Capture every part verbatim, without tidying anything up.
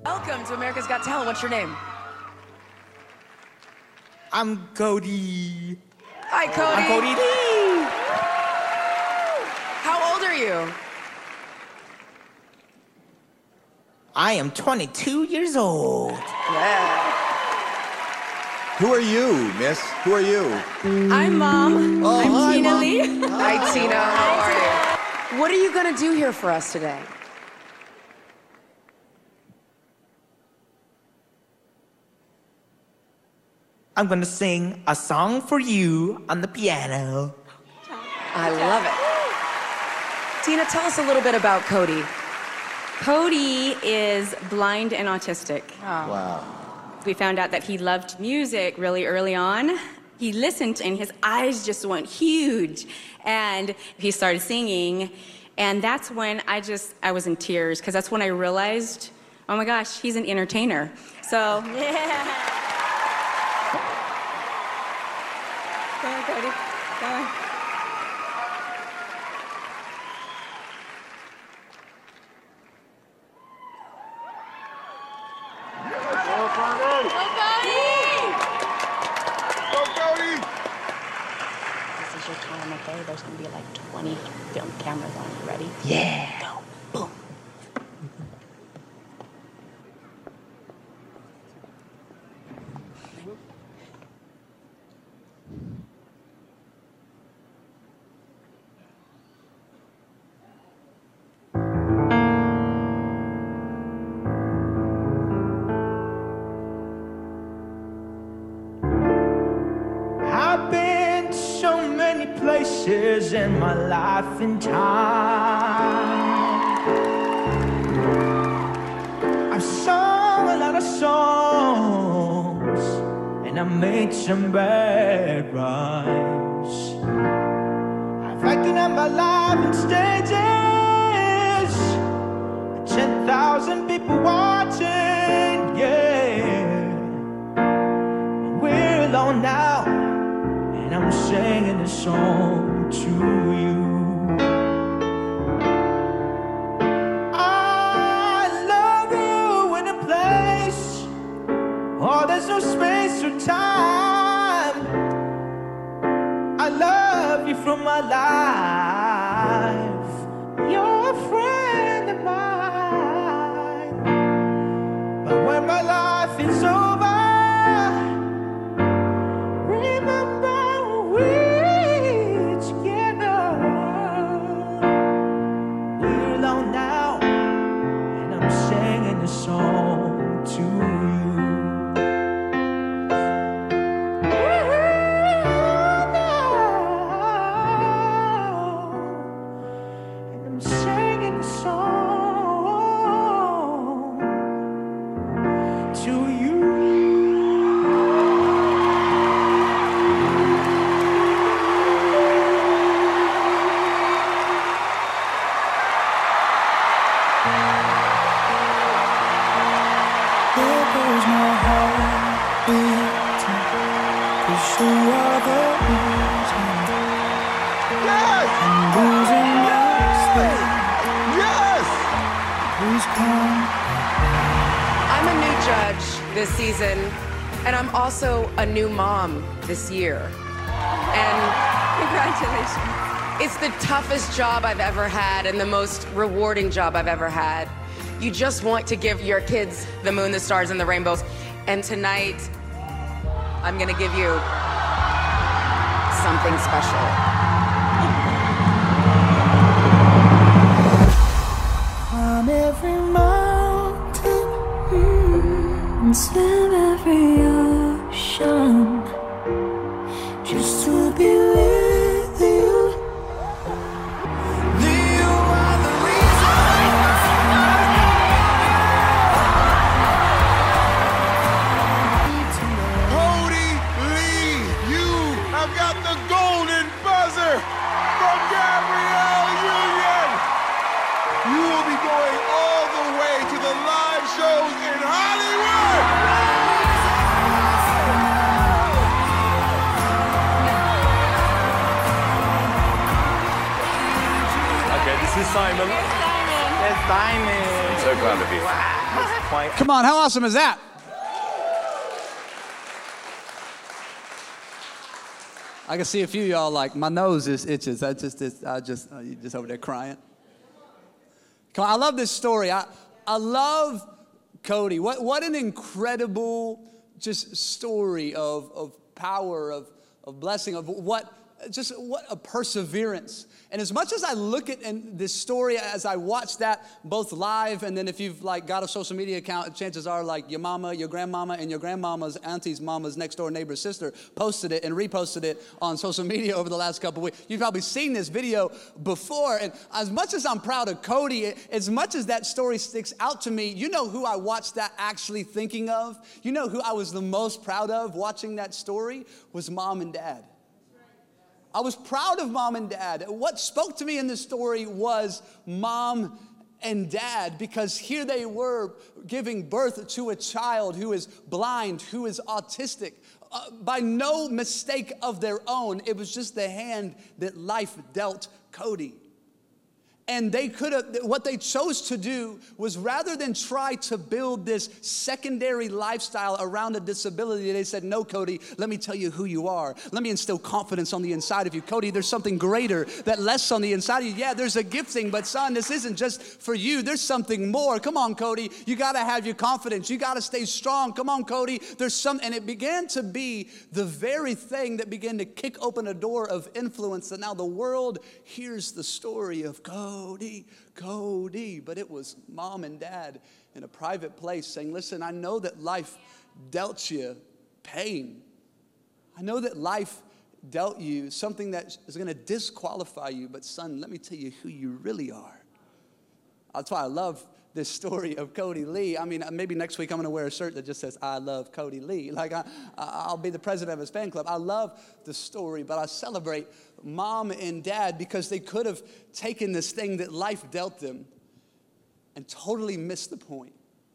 Welcome to America's Got Talent. What's your name? I'm Cody. Hi, Cody. I'm Cody Lee. How old are you? I am twenty-two years old. Yeah. Who are you, miss? Who are you? I'm Mom. Oh, I'm hi, Tina Mom. Lee. Hi, Tina. How are you? What are you going to do here for us today? I'm gonna sing a song for you on the piano. I love it. Tina, tell us a little bit about Cody. Cody is blind and autistic. Wow. We found out that he loved music really early on. He listened and his eyes just went huge. And he started singing. And that's when I just, I was in tears, because that's when I realized, oh my gosh, he's an entertainer. So, yeah. Go on, Cody. Go on. This is your time, okay? There's gonna be like twenty film cameras on you. Ready? Yeah. Go. Boom. I've been to so many places in my life and time. I've sung a lot of songs, and I made some bad rhymes. I've acted out my life in stages, ten thousand people watching, yeah. We're alone now, and I'm singing this song to you. I love you in a place, oh, there's no space or time. I love you from my life. You're a friend of mine. But when my life is over, song to you. And I'm singing a song to you. There goes my heart beating, 'cause you are the reason I'm losing my sleep. Yes! Please come. I'm a new judge this season, and I'm also a new mom this year. And Congratulations. it's the toughest job I've ever had and the most rewarding job I've ever had. You just want to give your kids the moon, the stars, and the rainbows. And tonight, I'm gonna give you something special. Climb every mountain mm, and swim every ocean just to be with you. You are the reason. Cody Lee, you have got the golden buzzer from Gabrielle Union. You will be going all the way to the live shows in Hollywood. Okay, this is Simon. Yes, Simon. So proud of you. Wow. Quite. Come on, how awesome is that? I can see a few of y'all like, my nose is itches. I just, it's, I just, uh, you just over there crying. Come on, I love this story. I, I love Cody. What, what an incredible just story of, of power, of, of blessing, of what, just what a perseverance. And as much as I look at in this story, as I watch that both live, and then if you've like got a social media account, chances are like your mama, your grandmama, and your grandmama's auntie's mama's next door neighbor's sister posted it and reposted it on social media over the last couple of weeks. You've probably seen this video before. And as much as I'm proud of Cody, as much as that story sticks out to me, you know who I watched that actually thinking of? You know who I was the most proud of watching that story? Was mom and dad. I was proud of mom and dad. What spoke to me in this story was mom and dad, because here they were giving birth to a child who is blind, who is autistic. Uh, by no mistake of their own, it was just the hand that life dealt Cody. And they could have, what they chose to do was rather than try to build this secondary lifestyle around a disability, they said, no, Cody, let me tell you who you are. Let me instill confidence on the inside of you. Cody, there's something greater that rests on the inside of you. Yeah, there's a gifting, but son, this isn't just for you. There's something more. Come on, Cody. You got to have your confidence. You got to stay strong. Come on, Cody. There's some, and it began to be the very thing that began to kick open a door of influence that now the world hears the story of Cody. Cody, Cody, but it was mom and dad in a private place saying, listen, I know that life dealt you pain. I know that life dealt you something that is going to disqualify you, but son, let me tell you who you really are. That's why I love this story of Cody Lee. I mean, maybe next week I'm going to wear a shirt that just says, I love Cody Lee. Like, I, I'll be the president of his fan club. I love the story, but I celebrate mom and dad because they could have taken this thing that life dealt them and totally missed the point.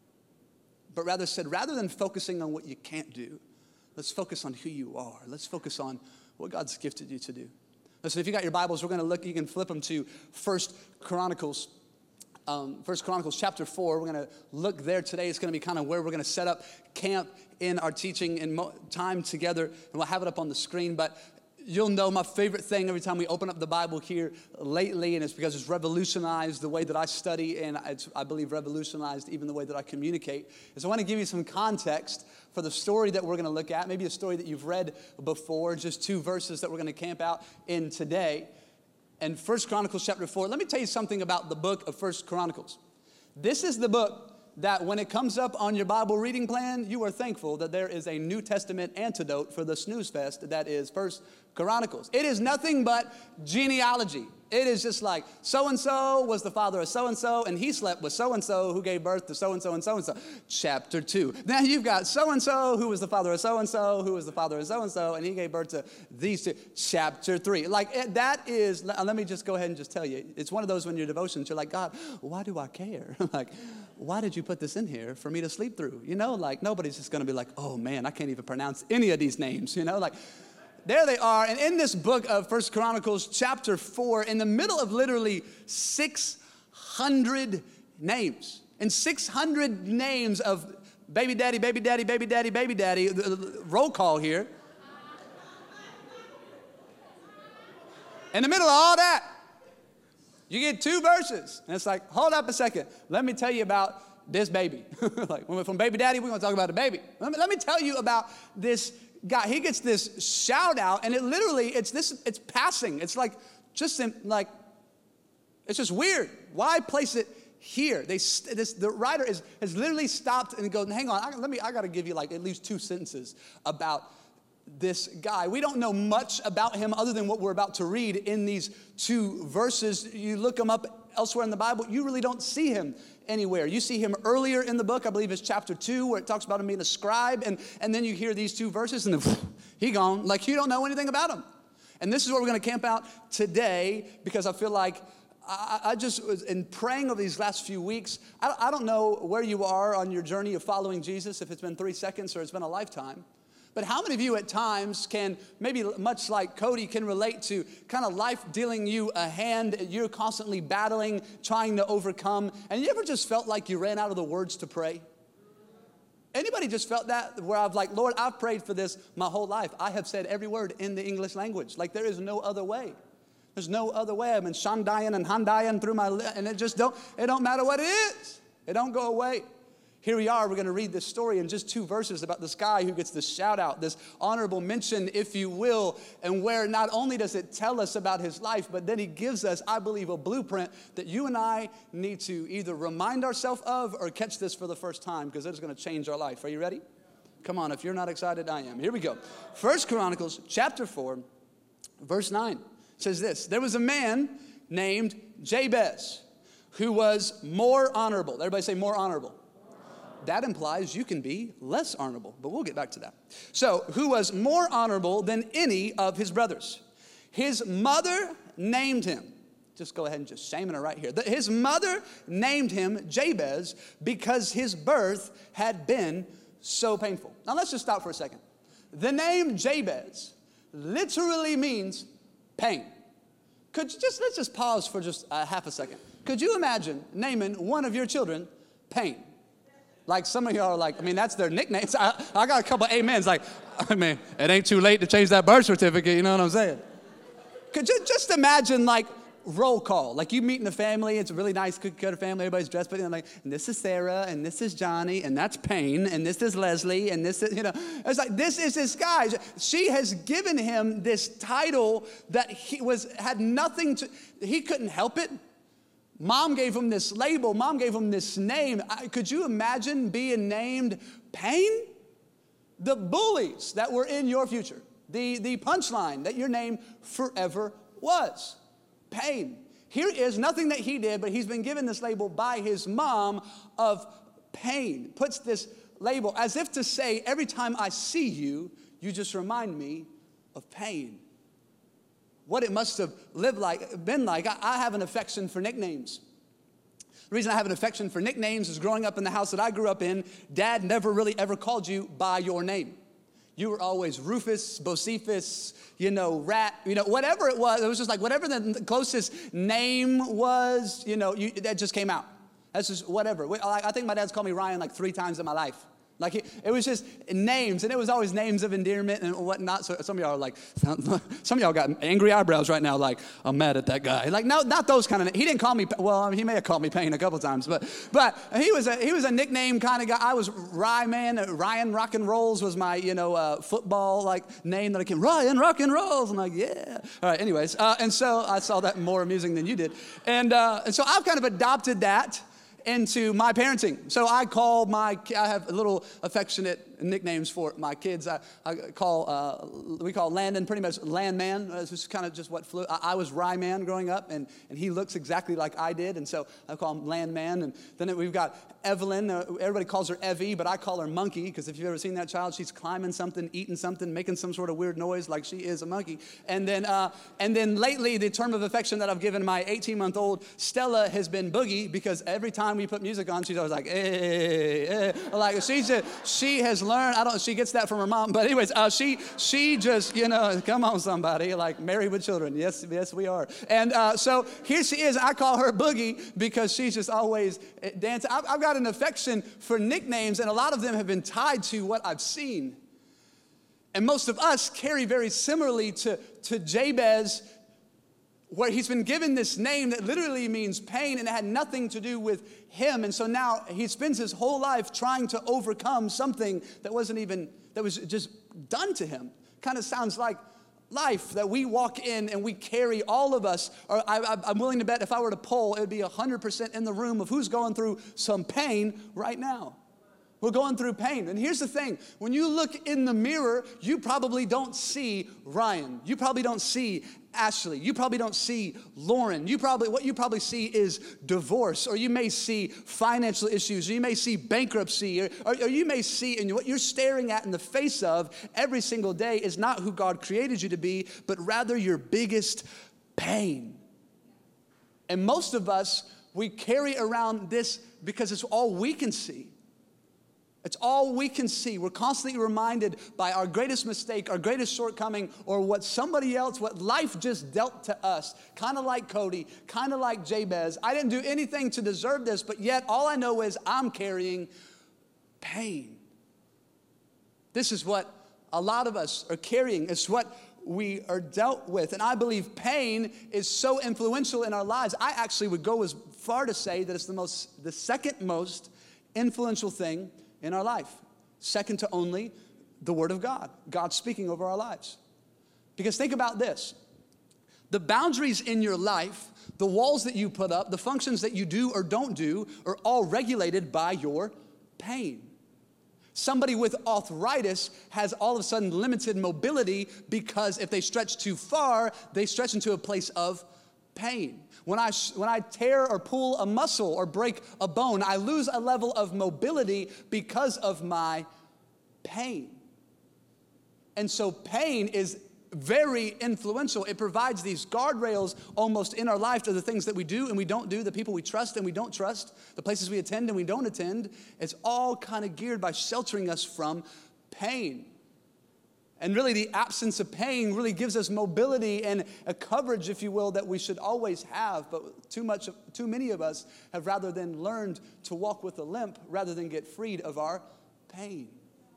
But rather said, rather than focusing on what you can't do, let's focus on who you are. Let's focus on what God's gifted you to do. Listen, if you got your Bibles, we're going to look, you can flip them to First Chronicles. Um, First Chronicles chapter four, we're going to look there today. It's going to be kind of where we're going to set up camp in our teaching and mo- time together, and we'll have it up on the screen. But you'll know my favorite thing every time we open up the Bible here lately, and it's because it's revolutionized the way that I study, and it's, I believe, revolutionized even the way that I communicate. And so I want to give you some context for the story that we're going to look at, maybe a story that you've read before, just two verses that we're going to camp out in today. And First Chronicles chapter four, let me tell you something about the book of First Chronicles. This is the book that when it comes up on your Bible reading plan, you are thankful that there is a New Testament antidote for the snooze fest that is First Chronicles. It is nothing but genealogy. It is just like so-and-so was the father of so-and-so, and he slept with so-and-so who gave birth to so-and-so and so-and-so. Chapter two. Now you've got so-and-so who was the father of so-and-so, who was the father of so-and-so, and he gave birth to these two. Chapter three. Like that is, let me just go ahead and just tell you, it's one of those when you're devotions, you're like, God, why do I care? Like, why did you put this in here for me to sleep through? You know, like nobody's just going to be like, oh man, I can't even pronounce any of these names, you know, like. There they are, and in this book of First Chronicles chapter four, in the middle of literally six hundred names, and six hundred names of baby daddy, baby daddy, baby daddy, baby daddy, the, the roll call here. In the middle of all that, you get two verses, and it's like, hold up a second, let me tell you about this baby. Like, when we're from baby daddy, we're going to talk about the baby. Let me, let me tell you about this guy. He gets this shout out, and it literally, it's this, it's passing. It's like, just in, like, it's just weird. Why place it here? They, this, the writer is, has literally stopped and goes, hang on, I, let me, I got to give you like at least two sentences about this guy. We don't know much about him other than what we're about to read in these two verses. You look him up elsewhere in the Bible, you really don't see him anywhere. You see him earlier in the book, I believe it's chapter two, where it talks about him being a scribe, and, and then you hear these two verses, and then he gone. Like, you don't know anything about him. And this is where we're going to camp out today, because I feel like I, I just was in praying over these last few weeks. I, I don't know where you are on your journey of following Jesus, if it's been three seconds or it's been a lifetime. But how many of you at times can, maybe much like Cody, can relate to kind of life dealing you a hand, you're constantly battling, trying to overcome, and you ever just felt like you ran out of the words to pray? Anybody just felt that, where I've like, Lord, I've prayed for this my whole life. I have said every word in the English language. Like there is no other way. There's no other way. I've been shandayan and handayan through my, and it just don't, it don't matter what it is. It don't go away. Here we are, we're going to read this story in just two verses about this guy who gets this shout out, this honorable mention, if you will, and where not only does it tell us about his life, but then he gives us, I believe, a blueprint that you and I need to either remind ourselves of or catch this for the first time, because it's going to change our life. Are you ready? Come on, if you're not excited, I am. Here we go. First Chronicles chapter four, verse nine says this: there was a man named Jabez who was more honorable. Everybody say more honorable. That implies you can be less honorable, but we'll get back to that. So, who was more honorable than any of his brothers. His mother named him. Just go ahead and just shaming her right here. His mother named him Jabez because his birth had been so painful. Now, let's just stop for a second. The name Jabez literally means pain. Could you just, let's just pause for just a half a second. Could you imagine naming one of your children Pain? Like some of y'all are like, I mean, that's their nicknames. I, I got a couple amens like, I mean, it ain't too late to change that birth certificate, you know what I'm saying? Could you just imagine like roll call? Like you meet in a family, it's a really nice cookie cutter family, everybody's dressed, but you know, like, and this is Sarah, and this is Johnny, and that's Payne, and this is Leslie, and this is, you know, it's like, this is this guy. She has given him this title that he was, had nothing to, he couldn't help it. Mom gave him this label. Mom gave him this name. I, could you imagine being named Pain? The bullies that were in your future. The, the punchline that your name forever was. Pain. Here is nothing that he did, but he's been given this label by his mom of pain. Puts this label as if to say, every time I see you, you just remind me of pain. What it must have lived like, been like. I, I have an affection for nicknames. The reason I have an affection for nicknames is growing up in the house that I grew up in, Dad never really ever called you by your name. You were always Rufus, Bocephus, you know, Rat, you know, whatever it was. It was just like whatever the closest name was, you know, you, that just came out. That's just whatever. I think my dad's called me Ryan like three times in my life. Like, it, it was just names, and it was always names of endearment and whatnot. So some of y'all are like, some of y'all got angry eyebrows right now, like, I'm mad at that guy. Like, no, not those kind of, he didn't call me, well, I mean, he may have called me Pain a couple times, but but he was a, he was a nickname kind of guy. I was Rye Man. Ryan Rock and Rolls was my, you know, uh, football, like, name that I came, Ryan Rock and Rolls. I'm like, yeah. All right, anyways. Uh, and so I saw that more amusing than you did. And, uh, and so I've kind of adopted that into my parenting. So I call my, I have a little affectionate nicknames for my kids. I, I call, uh, we call Landon pretty much Landman. It's just kind of just what flew. I, I was Rye Man growing up, and, and he looks exactly like I did, and so I call him Landman. And then we've got Evelyn. Uh, everybody calls her Evie, but I call her Monkey, because if you've ever seen that child, she's climbing something, eating something, making some sort of weird noise like she is a monkey. And then, uh, and then lately, the term of affection that I've given my eighteen-month-old Stella has been Boogie, because every time we put music on, she's always like, hey, hey. Like she's just, she has learned. I don't. She gets that from her mom. But anyways, uh, she she just, you know, come on, somebody, like married with children. Yes, yes, we are. And uh, so here she is. I call her Boogie because she's just always dancing. I've, I've got an affection for nicknames, and a lot of them have been tied to what I've seen. And most of us carry very similarly to to Jabez, where he's been given this name that literally means pain, and it had nothing to do with him. And so now he spends his whole life trying to overcome something that wasn't even, that was just done to him. Kind of sounds like life that we walk in and we carry, all of us. Or I, I'm willing to bet if I were to poll, it would be one hundred percent in the room of who's going through some pain right now. We're going through pain. And here's the thing. When you look in the mirror, you probably don't see Ryan. You probably don't see Ashley. You probably don't see Lauren. You probably, what you probably see is divorce, or you may see financial issues, or you may see bankruptcy, or, or, or you may see, and what you're staring at in the face of every single day is not who God created you to be, but rather your biggest pain. And most of us, we carry around this because it's all we can see. It's all we can see. We're constantly reminded by our greatest mistake, our greatest shortcoming, or what somebody else, what life just dealt to us. Kind of like Cody, kind of like Jabez. I didn't do anything to deserve this, but yet all I know is I'm carrying pain. This is what a lot of us are carrying. It's what we are dealt with. And I believe pain is so influential in our lives. I actually would go as far to say that it's the most, the second most influential thing in our life, second to only the Word of God, God speaking over our lives. Because think about this, the boundaries in your life, the walls that you put up, the functions that you do or don't do are all regulated by your pain. Somebody with arthritis has all of a sudden limited mobility because if they stretch too far, they stretch into a place of pain. When I, when I tear or pull a muscle or break a bone, I lose a level of mobility because of my pain. And so pain is very influential. It provides these guardrails almost in our life to the things that we do and we don't do, the people we trust and we don't trust, the places we attend and we don't attend. It's all kind of geared by sheltering us from pain. And really the absence of pain really gives us mobility and a coverage, if you will, that we should always have. But too much, too many of us have rather than learned to walk with a limp rather than get freed of our pain.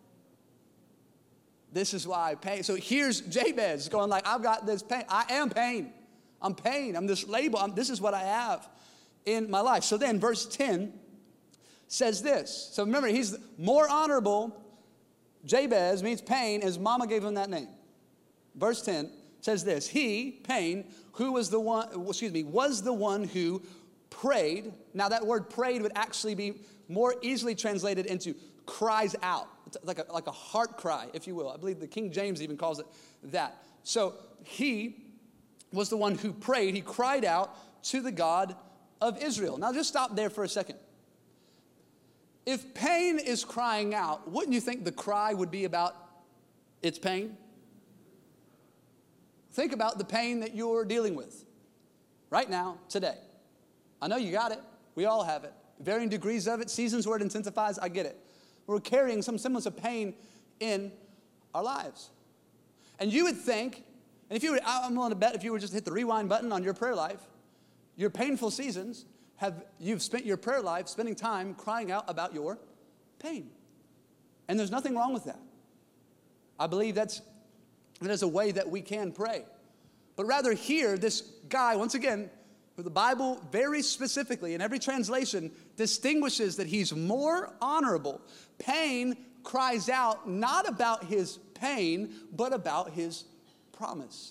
This is why pain. So here's Jabez going like, I've got this pain. I am pain. I'm pain. I'm this label. I'm, this is what I have in my life. So then verse ten says this. So remember, he's more honorable. Jabez means pain. His mama gave him that name. Verse ten says this. He, pain, who was the one, excuse me, was the one who prayed. Now that word prayed would actually be more easily translated into cries out. It's like a, like a heart cry, if you will. I believe the King James even calls it that. So he was the one who prayed. He cried out to the God of Israel. Now just stop there for a second. If pain is crying out, wouldn't you think the cry would be about its pain? Think about the pain that you're dealing with right now, today. I know you got it. We all have it. Varying degrees of it, seasons where it intensifies, I get it. We're carrying some semblance of pain in our lives. And you would think, and if you were, I'm willing to bet if you were just hit the rewind button on your prayer life, your painful seasons, have you've spent your prayer life spending time crying out about your pain. And there's nothing wrong with that. I believe that's, that is a way that we can pray. But rather here, this guy, once again, the Bible very specifically in every translation distinguishes that he's more honorable. Pain cries out not about his pain, but about his promise.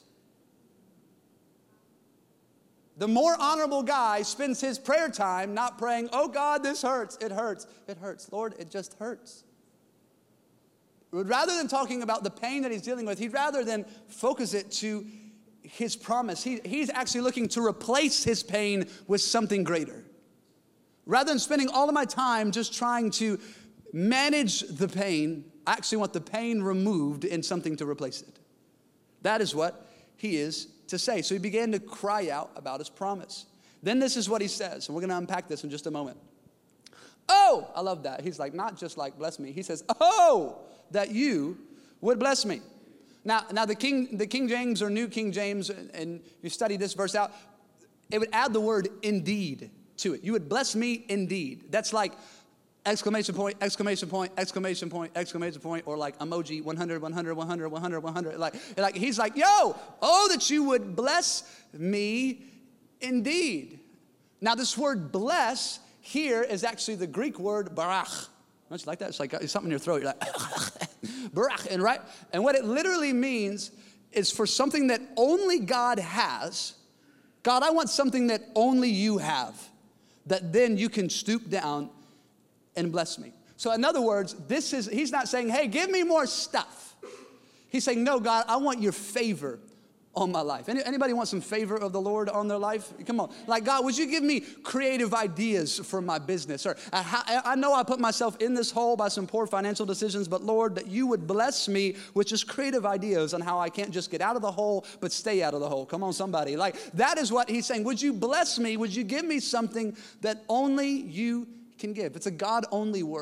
The more honorable guy spends his prayer time not praying, oh God, this hurts, it hurts, it hurts. Lord, it just hurts. Rather than talking about the pain that he's dealing with, he'd rather than focus it to his promise. He, he's actually looking to replace his pain with something greater. Rather than spending all of my time just trying to manage the pain, I actually want the pain removed and something to replace it. That is what he is to say. So he began to cry out about his promise. Then this is what he says, and we're going to unpack this in just a moment. Oh, I love that. He's like, not just like bless me. He says, oh, that you would bless me. Now, now the King, the King James or New King James, and you study this verse out, it would add the word indeed to it. You would bless me indeed. That's like exclamation point, exclamation point, exclamation point, exclamation point, or like emoji one hundred, one hundred, one hundred, one hundred, one hundred. Like, like he's like, yo, oh, that you would bless me indeed. Now this word bless here is actually the Greek word barach. Don't you like that? It's like it's something in your throat. You're like, barach, and right? And what it literally means is for something that only God has. God, I want something that only you have, that then you can stoop down and bless me. So in other words, this is, he's not saying, hey, give me more stuff. He's saying, no, God, I want your favor on my life. Any, anybody want some favor of the Lord on their life? Come on. Like, God, would you give me creative ideas for my business? Or I, I know I put myself in this hole by some poor financial decisions, but Lord, that you would bless me with just creative ideas on how I can't just get out of the hole, but stay out of the hole. Come on, somebody. Like, that is what he's saying. Would you bless me? Would you give me something that only you can give? It's a God-only word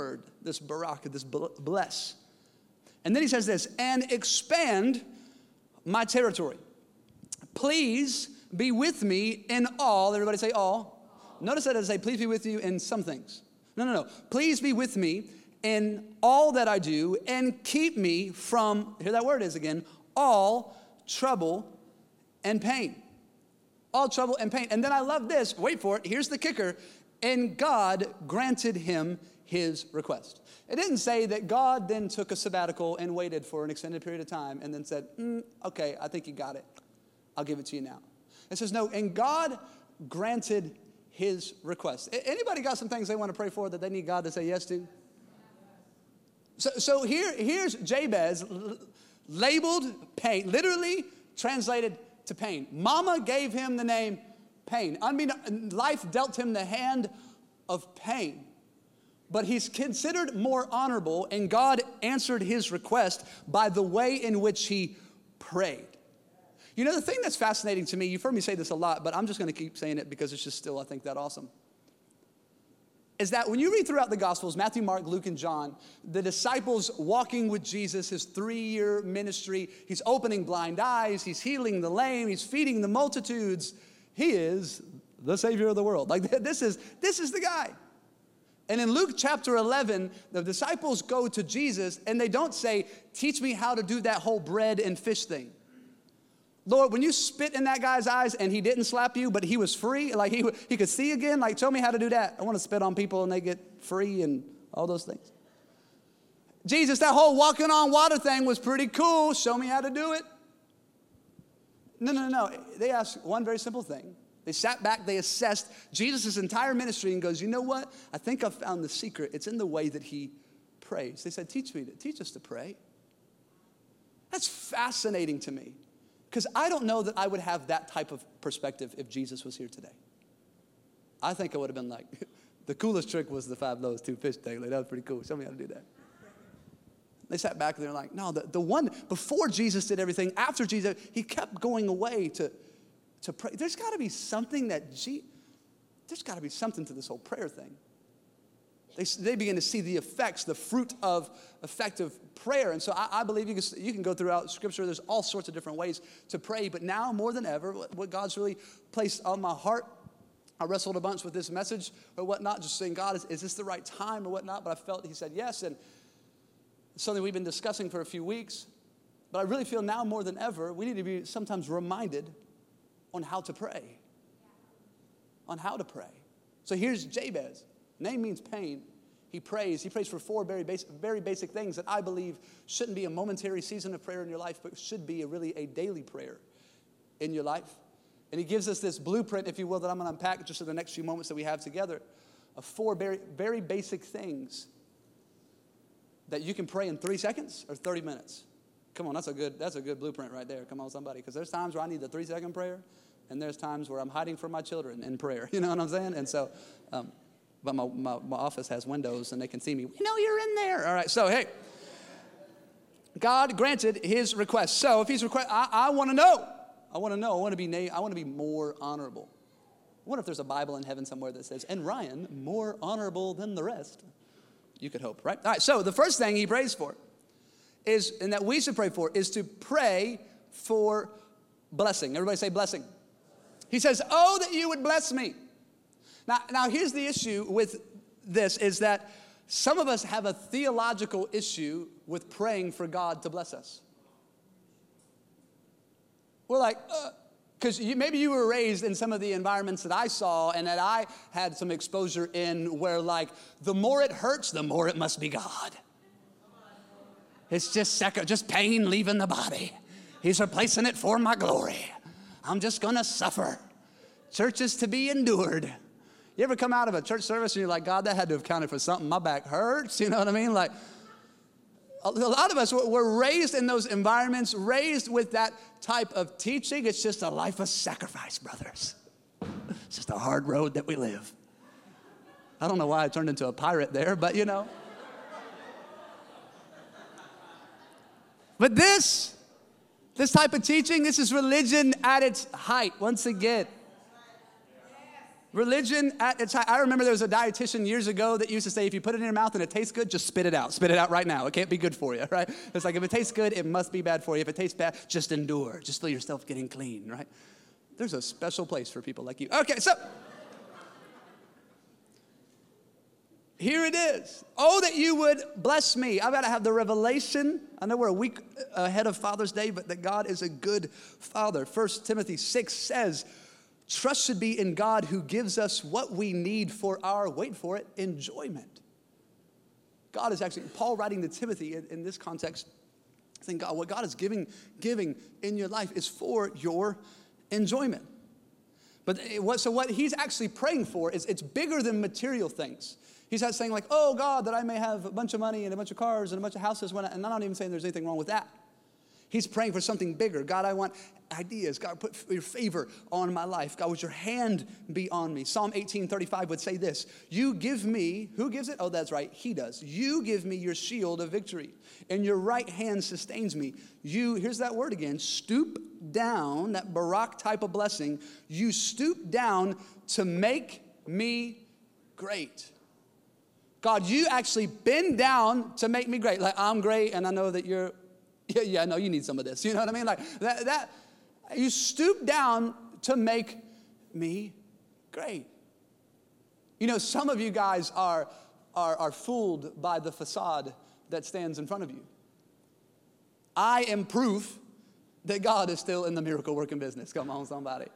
this baraka, this bless. And then he says this, and expand my territory. Please be with me in all. Everybody say all. Notice that it say, please be with you in some things. No, no, no. Please be with me in all that I do and keep me from, here that word is again, all trouble and pain. All trouble and pain. And then I love this. Wait for it. Here's the kicker. And God granted him his request. It didn't say that God then took a sabbatical and waited for an extended period of time and then said, mm, okay, I think you got it. I'll give it to you now. It says, no, and God granted his request. Anybody got some things they want to pray for that they need God to say yes to? So, so here, here's Jabez, labeled pain, literally translated to pain. Mama gave him the name pain. I mean, life dealt him the hand of pain. But he's considered more honorable, and God answered his request by the way in which he prayed. You know, the thing that's fascinating to me, you've heard me say this a lot, but I'm just going to keep saying it because it's just still, I think, that awesome, is that when you read throughout the Gospels, Matthew, Mark, Luke, and John, the disciples walking with Jesus, his three-year ministry, he's opening blind eyes, he's healing the lame, he's feeding the multitudes. He is the Savior of the world. Like, this is, this is the guy. And in Luke chapter eleven, the disciples go to Jesus, and they don't say, teach me how to do that whole bread and fish thing. Lord, when you spit in that guy's eyes and he didn't slap you, but he was free, like he, he could see again, like tell me how to do that. I want to spit on people and they get free and all those things. Jesus, that whole walking on water thing was pretty cool. Show me how to do it. No, no, no. They asked one very simple thing. They sat back, they assessed Jesus' entire ministry and goes, you know what? I think I've found the secret. It's in the way that he prays. They said, teach me, to, teach us to pray. That's fascinating to me. Because I don't know that I would have that type of perspective if Jesus was here today. I think I would have been like, the coolest trick was the five loaves, two fish thing. Like, that was pretty cool. Show me how to do that. They sat back and they're like, no, the, the one before Jesus did everything, after Jesus, he kept going away to, to pray. There's got to be something that, G, there's got to be something to this whole prayer thing. They, they begin to see the effects, the fruit of effective prayer. And so I, I believe you can, you can go throughout Scripture. There's all sorts of different ways to pray. But now more than ever, what, what God's really placed on my heart, I wrestled a bunch with this message or whatnot, just saying, God, is, is this the right time or whatnot? But I felt he said yes. And it's something we've been discussing for a few weeks. But I really feel now more than ever, we need to be sometimes reminded on how to pray. On how to pray. So here's Jabez. Name means pain. He prays. He prays for four very basic, very basic things that I believe shouldn't be a momentary season of prayer in your life, but should be a really a daily prayer in your life. And he gives us this blueprint, if you will, that I'm going to unpack just in the next few moments that we have together, of four very, very basic things that you can pray in three seconds or thirty minutes. Come on, that's a good, that's a good blueprint right there. Come on, somebody. Because there's times where I need the three-second prayer, and there's times where I'm hiding from my children in prayer. You know what I'm saying? And so... Um, But my, my, my office has windows and they can see me. We know you're in there. All right, so hey, God granted his request. So if he's request, I, I want to know. I want to know. I want to be na- I want to be more honorable. I wonder if there's a Bible in heaven somewhere that says, and Ryan, more honorable than the rest. You could hope, right? All right, so the first thing he prays for is, and that we should pray for, is to pray for blessing. Everybody say blessing. He says, oh, that you would bless me. Now, now, here's the issue with this, is that some of us have a theological issue with praying for God to bless us. We're like, because uh, maybe you were raised in some of the environments that I saw and that I had some exposure in where, like, the more it hurts, the more it must be God. It's just sec- just pain leaving the body. He's replacing it for my glory. I'm just going to suffer. Church is to be endured. You ever come out of a church service and you're like, God, that had to have counted for something. My back hurts. You know what I mean? Like, a lot of us were raised in those environments, raised with that type of teaching. It's just a life of sacrifice, brothers. It's just a hard road that we live. I don't know why I turned into a pirate there, but you know. But this, this type of teaching, this is religion at its height, once again. Religion at its height. I remember there was a dietitian years ago that used to say, if you put it in your mouth and it tastes good, just spit it out. Spit it out right now. It can't be good for you, right? It's like if it tastes good, it must be bad for you. If it tastes bad, just endure. Just feel yourself getting clean, right? There's a special place for people like you. Okay, so here it is. Oh, that you would bless me. I've got to have the revelation. I know we're a week ahead of Father's Day, but that God is a good father. First Timothy six says, trust should be in God who gives us what we need for our, wait for it, enjoyment. God is actually, Paul writing to Timothy in, in this context, saying, God, what God is giving, giving in your life is for your enjoyment. But what, so what he's actually praying for is it's bigger than material things. He's not saying like, oh God, that I may have a bunch of money and a bunch of cars and a bunch of houses. When I, and I'm not even saying there's anything wrong with that. He's praying for something bigger. God, I want ideas. God, put your favor on my life. God, would your hand be on me? Psalm eighteen thirty-five would say this. You give me, who gives it? Oh, that's right, he does. You give me your shield of victory, and your right hand sustains me. You, here's that word again, stoop down, that Barak type of blessing. You stoop down to make me great. God, you actually bend down to make me great. Like, I'm great, and I know that you're, yeah, yeah, no, you need some of this. You know what I mean? Like, that, that you stoop down to make me great. You know, some of you guys are, are, are fooled by the facade that stands in front of you. I am proof that God is still in the miracle working business. Come on, somebody.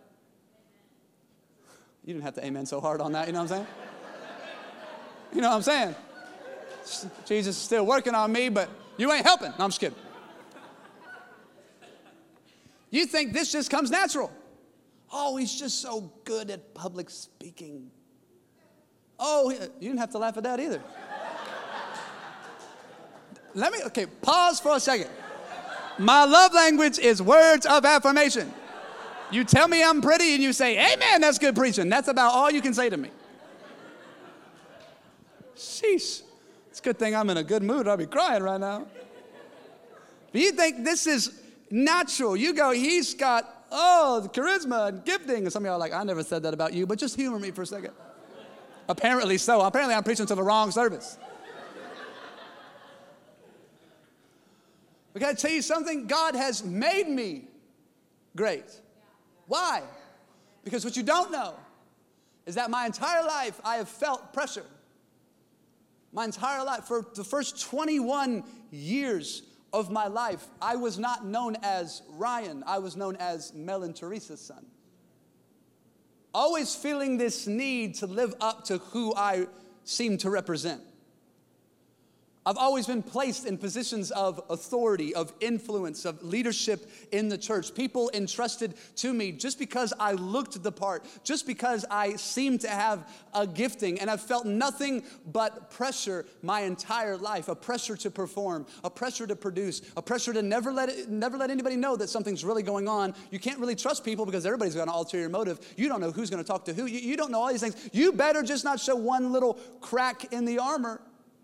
You didn't have to amen so hard on that, you know what I'm saying? You know what I'm saying? Jesus is still working on me, but you ain't helping. No, I'm just kidding. You think this just comes natural. Oh, he's just so good at public speaking. Oh, you didn't have to laugh at that either. Let me, okay, pause for a second. My love language is words of affirmation. You tell me I'm pretty and you say, amen, that's good preaching. That's about all you can say to me. Sheesh. It's a good thing I'm in a good mood. I'll be crying right now. But you think this is natural. You go, he's got, oh, the charisma and gifting. And some of y'all are like, I never said that about you, but just humor me for a second. Apparently so. Apparently I'm preaching to the wrong service. I got to tell you something. God has made me great. Why? Because what you don't know is that my entire life I have felt pressure. My entire life, for the first twenty-one years of my life, I was not known as Ryan. I was known as Mel and Teresa's son. Always feeling this need to live up to who I seem to represent. I've always been placed in positions of authority, of influence, of leadership in the church. People entrusted to me just because I looked the part, just because I seemed to have a gifting. And I've felt nothing but pressure my entire life, a pressure to perform, a pressure to produce, a pressure to never let it, never let anybody know that something's really going on. You can't really trust people because everybody's got an ulterior motive. You don't know who's going to talk to who. You, you don't know all these things. You better just not show one little crack in the armor.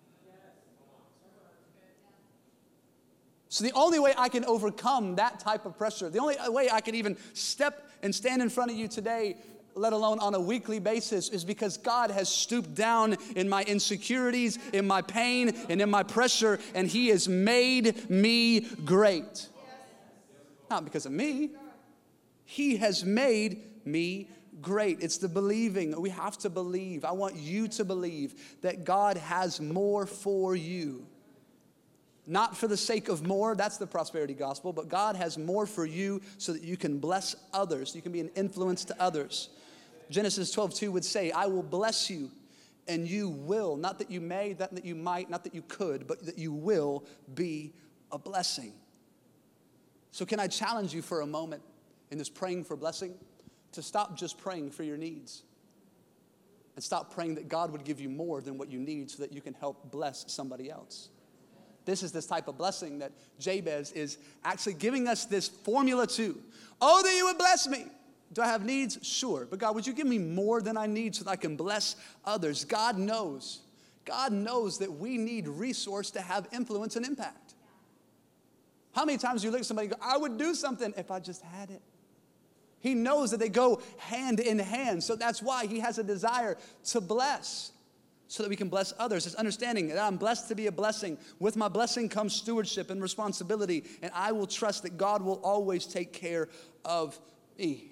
So the only way I can overcome that type of pressure, the only way I can even step and stand in front of you today, let alone on a weekly basis, is because God has stooped down in my insecurities, in my pain, and in my pressure, and he has made me great. Not because of me. He has made me great. It's the believing. We have to believe. I want you to believe that God has more for you. Not for the sake of more, that's the prosperity gospel, but God has more for you so that you can bless others. You can be an influence to others. Genesis twelve two would say, I will bless you and you will, not that you may, not that you might, not that you could, but that you will be a blessing. So can I challenge you for a moment in this praying for blessing to stop just praying for your needs and stop praying that God would give you more than what you need so that you can help bless somebody else. This is this type of blessing that Jabez is actually giving us this formula to. Oh, that you would bless me. Do I have needs? Sure. But God, would you give me more than I need so that I can bless others? God knows. God knows that we need resource to have influence and impact. How many times do you look at somebody and go, I would do something if I just had it. He knows that they go hand in hand. So that's why he has a desire to bless, so that we can bless others. It's understanding that I'm blessed to be a blessing. With my blessing comes stewardship and responsibility, and I will trust that God will always take care of me.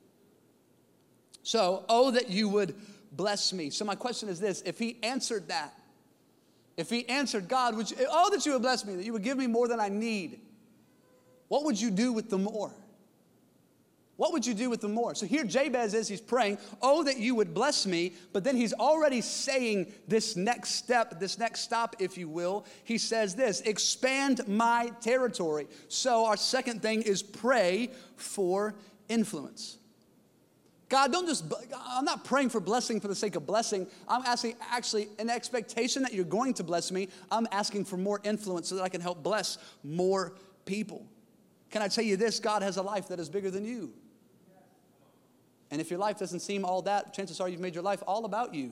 So, oh, that you would bless me. So my question is this: if he answered that, if he answered, God, would you, oh, that you would bless me, that you would give me more than I need, what would you do with the more? What would you do with the more? So here Jabez is, he's praying, oh, that you would bless me, but then he's already saying this next step, this next stop, if you will. He says this: expand my territory. So our second thing is pray for influence. God, don't just, I'm not praying for blessing for the sake of blessing. I'm asking actually an expectation that you're going to bless me. I'm asking for more influence so that I can help bless more people. Can I tell you this? God has a life that is bigger than you. And if your life doesn't seem all that, chances are you've made your life all about you.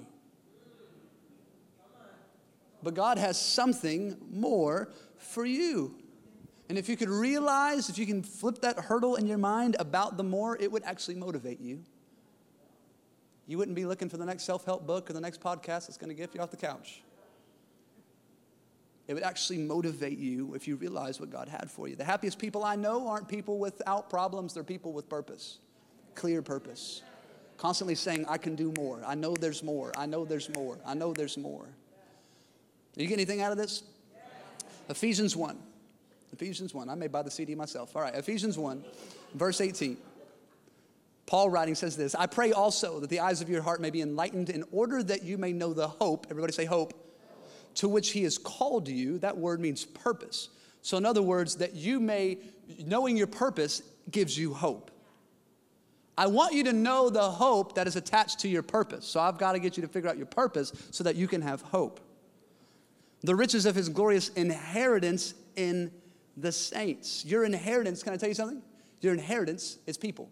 But God has something more for you. And if you could realize, if you can flip that hurdle in your mind about the more, it would actually motivate you. You wouldn't be looking for the next self-help book or the next podcast that's going to get you off the couch. It would actually motivate you if you realize what God had for you. The happiest people I know aren't people without problems. They're people with purpose, clear purpose. Constantly saying, I can do more. I know there's more. I know there's more. I know there's more. Did you get anything out of this? Ephesians one. Ephesians one. I may buy the C D myself. All right, Ephesians one, verse eighteen. Paul writing says this: I pray also that the eyes of your heart may be enlightened in order that you may know the hope, everybody say hope, to which he has called you. That word means purpose. So in other words, that you may, knowing your purpose gives you hope. I want you to know the hope that is attached to your purpose. So I've got to get you to figure out your purpose so that you can have hope. The riches of his glorious inheritance in the saints. Your inheritance, can I tell you something? Your inheritance is people.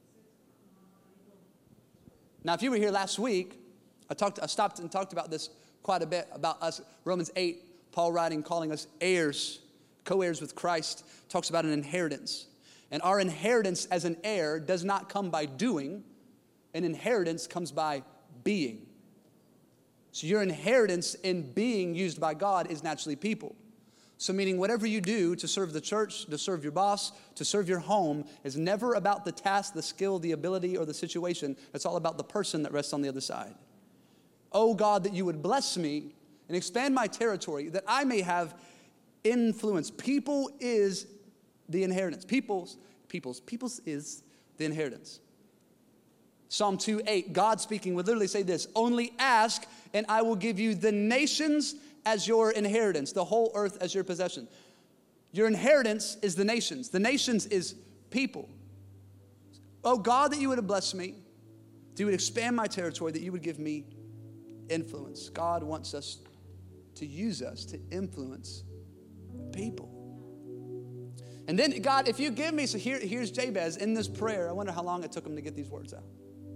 Now, if you were here last week, I talked, I stopped and talked about this quite a bit, about us. Romans eight, Paul writing, calling us heirs, co-heirs with Christ, talks about an inheritance. And our inheritance as an heir does not come by doing. An inheritance comes by being. So your inheritance in being used by God is naturally people. So meaning whatever you do to serve the church, to serve your boss, to serve your home is never about the task, the skill, the ability, or the situation. It's all about the person that rests on the other side. Oh God, that you would bless me and expand my territory, that I may have influence. People is the inheritance. People's, people's, people's is the inheritance. Psalm two eight, God speaking would literally say this: only ask and I will give you the nations as your inheritance, the whole earth as your possession. Your inheritance is the nations. The nations is people. Oh God, that you would bless me, that you would expand my territory, that you would give me influence. God wants us to use us to influence people. And then God, if you give me, so here, here's Jabez in this prayer. I wonder how long it took him to get these words out.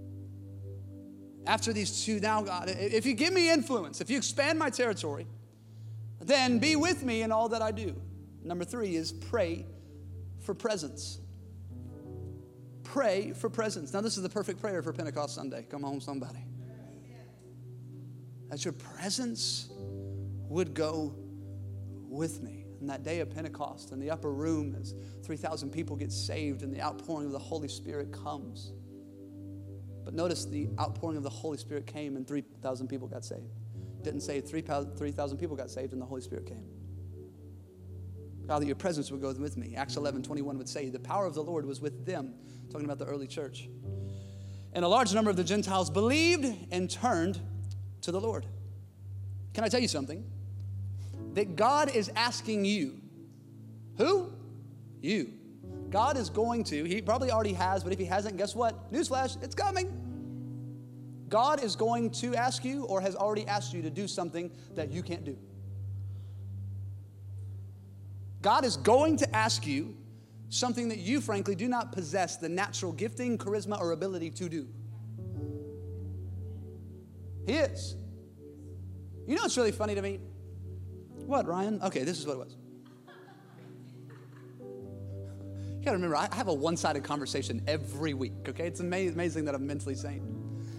After these two, now God, if you give me influence, if you expand my territory, then be with me in all that I do. Number three is pray for presence. Pray for presence. Now this is the perfect prayer for Pentecost Sunday. Come on, somebody. That your presence would go with me. On that day of Pentecost, in the upper room, as three thousand people get saved and the outpouring of the Holy Spirit comes. But notice the outpouring of the Holy Spirit came and three thousand people got saved. It didn't say three thousand people got saved and the Holy Spirit came. God, that your presence would go with me. Acts eleven twenty-one would say, the power of the Lord was with them, talking about the early church. And a large number of the Gentiles believed and turned to the Lord. Can I tell you something? That God is asking you. Who? You. God is going to, he probably already has, but if he hasn't, guess what? Newsflash, it's coming. God is going to ask you or has already asked you to do something that you can't do. God is going to ask you something that you, frankly, do not possess the natural gifting, charisma, or ability to do. He is. You know what's really funny to me? What, Ryan? Okay, this is what it was. You gotta remember, I have a one-sided conversation every week, okay? It's ama- amazing that I'm mentally sane.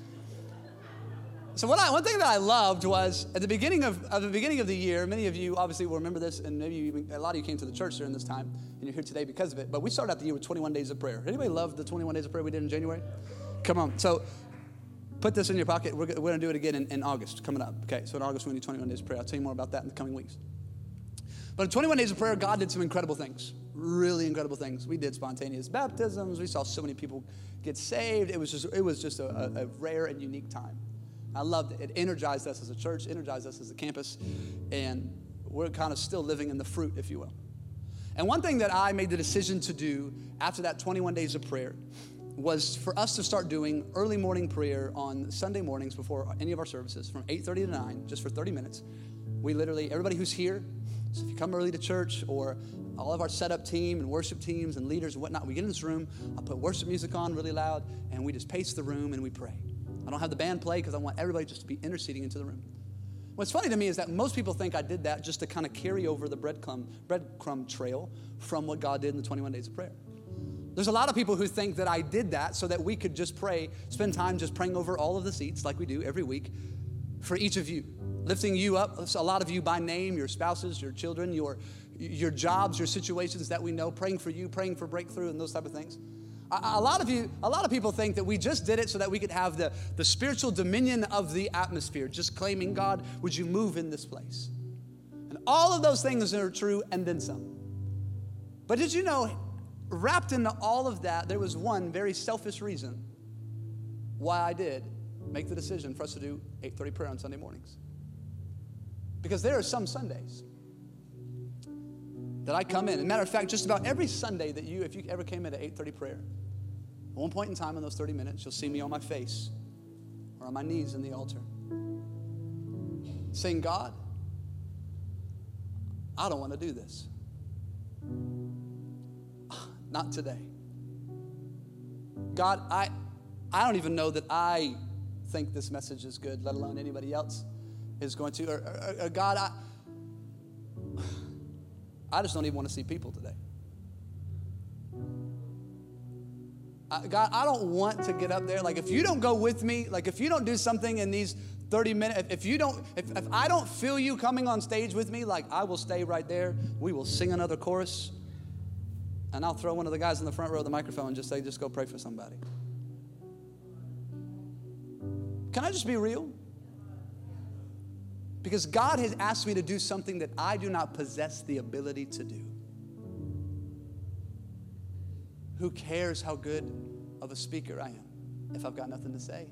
So what I, one thing that I loved was at the beginning of, of the beginning of the year, many of you obviously will remember this, and maybe you even, a lot of you came to the church during this time, and you're here today because of it, but we started out the year with twenty-one days of prayer. Anybody love the twenty-one days of prayer we did in January? Come on. So put this in your pocket. We're, we're going to do it again in, in August coming up. Okay, so in August we're going to do twenty-one days of prayer. I'll tell you more about that in the coming weeks. But in twenty-one days of prayer, God did some incredible things, really incredible things. We did spontaneous baptisms. We saw so many people get saved. It was just, it was just a, a, a rare and unique time. I loved it. It energized us as a church, energized us as a campus, and we're kind of still living in the fruit, if you will. And one thing that I made the decision to do after that twenty-one days of prayer was for us to start doing early morning prayer on Sunday mornings before any of our services from eight thirty to nine, just for thirty minutes. We literally, everybody who's here, so if you come early to church, or all of our setup team and worship teams and leaders and whatnot, we get in this room, I put worship music on really loud, and we just pace the room and we pray. I don't have the band play because I want everybody just to be interceding into the room. What's funny to me is that most people think I did that just to kind of carry over the breadcrumb, breadcrumb trail from what God did in the twenty-one days of prayer. There's a lot of people who think that I did that so that we could just pray, spend time just praying over all of the seats like we do every week for each of you, lifting you up, a lot of you by name, your spouses, your children, your, your jobs, your situations that we know, praying for you, praying for breakthrough and those type of things. A, a lot of you, a lot of people think that we just did it so that we could have the, the spiritual dominion of the atmosphere, just claiming, God, would you move in this place? And all of those things are true and then some. But did you know, wrapped into all of that, there was one very selfish reason why I did make the decision for us to do eight thirty prayer on Sunday mornings. Because there are some Sundays that I come in. As a matter of fact, just about every Sunday that you, if you ever came in at eight thirty prayer, at one point in time in those thirty minutes, you'll see me on my face or on my knees in the altar saying, God, I don't want to do this. Not today. God, I, I don't even know that I think this message is good, let alone anybody else is going to. Or, or, or God, I, I just don't even want to see people today. I, God, I don't want to get up there. Like, if you don't go with me, like if you don't do something in these thirty minutes, if, if you don't, if, if I don't feel you coming on stage with me, like I will stay right there. We will sing another chorus. And I'll throw one of the guys in the front row of the microphone and just say, just go pray for somebody. Can I just be real? Because God has asked me to do something that I do not possess the ability to do. Who cares how good of a speaker I am if I've got nothing to say?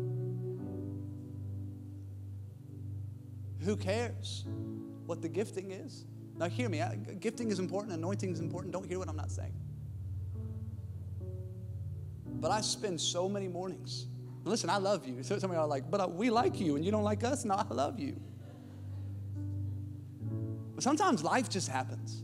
Who cares what the gifting is? Now hear me, gifting is important, anointing is important. Don't hear what I'm not saying. But I spend so many mornings. Listen, I love you. Some of y'all are like, but we like you and you don't like us? No, I love you. But sometimes life just happens.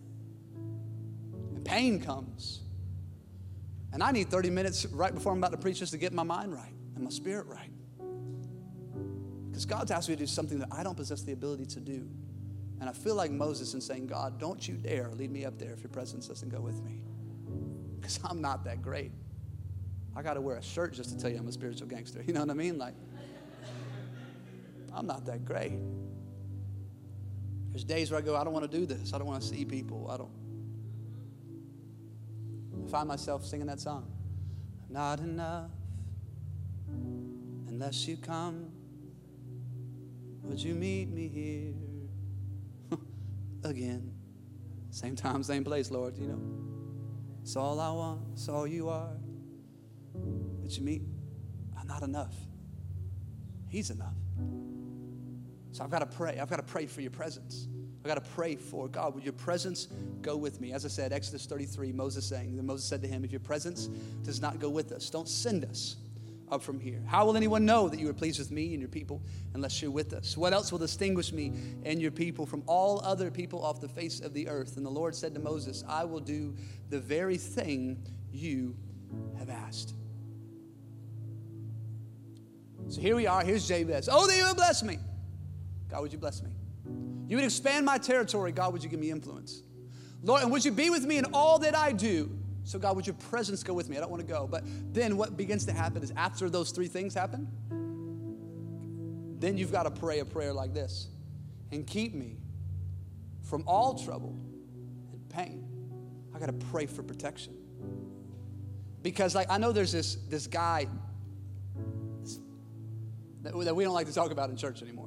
And pain comes. And I need thirty minutes right before I'm about to preach just to get my mind right and my spirit right. Because God's asked me to do something that I don't possess the ability to do. And I feel like Moses in saying, God, don't you dare lead me up there if your presence doesn't go with me. Because I'm not that great. I got to wear a shirt just to tell you I'm a spiritual gangster. You know what I mean? Like, I'm not that great. There's days where I go, I don't want to do this. I don't want to see people. I don't. I find myself singing that song. Not enough unless you come. Would you meet me here? Again, same time, same place, Lord, you know. It's all I want, it's all you are. But you meet, I'm not enough. He's enough. So I've got to pray. I've got to pray for your presence. I've got to pray for, God, would your presence go with me? As I said, Exodus thirty-three, Moses saying, then Moses said to him, if your presence does not go with us, don't send us up from here. How will anyone know that you are pleased with me and your people unless you're with us? What else will distinguish me and your people from all other people off the face of the earth? And the Lord said to Moses, I will do the very thing you have asked. So here we are. Here's Jabez. Oh, that you would bless me. God, would you bless me? You would expand my territory. God, would you give me influence? Lord, and would you be with me in all that I do? So God, would your presence go with me? I don't want to go. But then what begins to happen is after those three things happen, then you've got to pray a prayer like this. And keep me from all trouble and pain. I got to pray for protection. Because like I know there's this, this guy that, that we don't like to talk about in church anymore.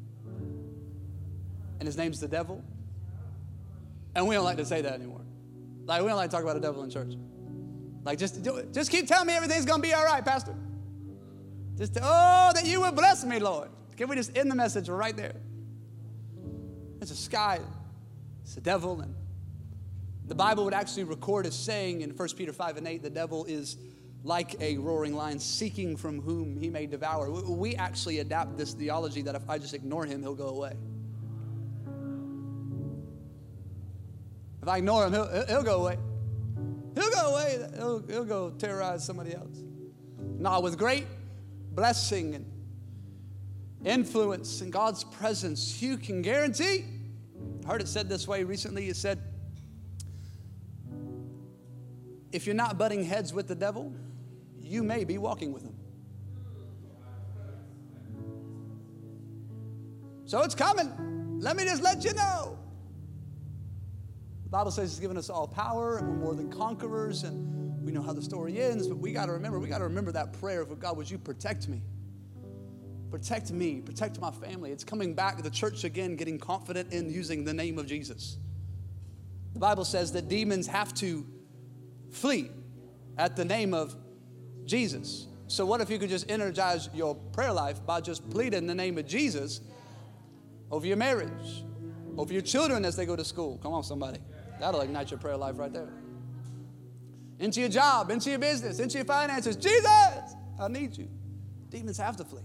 And his name's the devil. And we don't like to say that anymore. Like, we don't like to talk about the devil in church. Like, just do it. Just keep telling me everything's going to be all right, Pastor. Just, oh, that you would bless me, Lord. Can we just end the message right there? It's a sky. It's the devil. And the Bible would actually record as saying in First Peter five and eight, the devil is like a roaring lion seeking from whom he may devour. We actually adapt this theology that if I just ignore him, he'll go away. If I ignore him, he'll, he'll go away. He'll go away. He'll, he'll go terrorize somebody else. Now, with great blessing and influence and God's presence, you can guarantee. I heard it said this way recently. It said, if you're not butting heads with the devil, you may be walking with him. So it's coming. Let me just let you know. The Bible says he's given us all power and we're more than conquerors, and we know how the story ends, but we got to remember, we got to remember that prayer of God, would you protect me? Protect me, protect my family. It's coming back to the church again, getting confident in using the name of Jesus. The Bible says that demons have to flee at the name of Jesus. So what if you could just energize your prayer life by just pleading the name of Jesus over your marriage, over your children as they go to school? Come on, somebody. That'll ignite your prayer life right there. Into your job, into your business, into your finances. Jesus, I need you. Demons have to flee.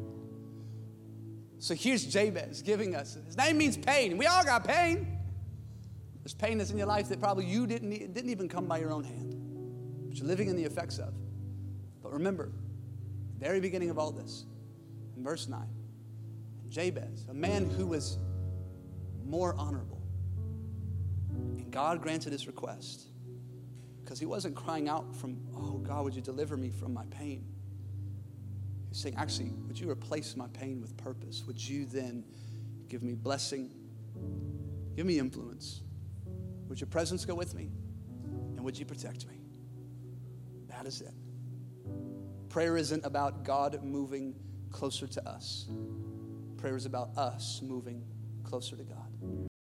So here's Jabez giving us, his name means pain. We all got pain. There's pain that's in your life that probably you didn't, it didn't even come by your own hand, but you're living in the effects of. But remember, the very beginning of all this, in verse nine, Jabez, a man who was more honorable, and God granted his request because he wasn't crying out from, oh, God, would you deliver me from my pain? He was saying, actually, would you replace my pain with purpose? Would you then give me blessing? Give me influence? Would your presence go with me? And would you protect me? That is it. Prayer isn't about God moving closer to us. Prayer is about us moving closer to God.